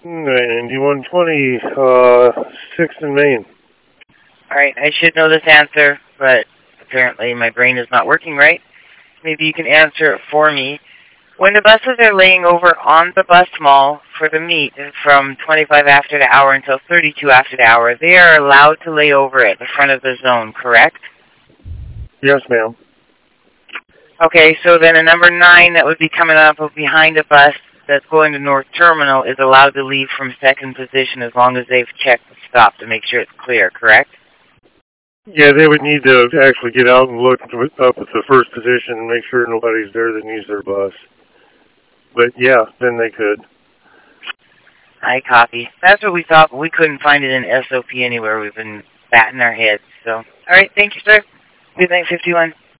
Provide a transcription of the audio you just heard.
9120, 6th and Main. Alright, I should know this answer, but apparently my brain is not working right. Maybe you can answer it for me. When the buses are laying over on the bus mall for the meet from 25 after the hour until 32 after the hour, they are allowed to lay over at the front of the zone, correct? Yes, ma'am. Okay, so then a number 9 that would be coming up behind a bus that's going to North Terminal is allowed to leave from second position as long as they've checked the stop to make sure it's clear, correct? Yeah, they would need to actually get out and look up at the first position and make sure nobody's there that needs their bus. But yeah, then they could. I copy. That's what we thought, but we couldn't find it in SOP anywhere. We've been batting our heads. So, all right, thank you, sir. Good night, 51.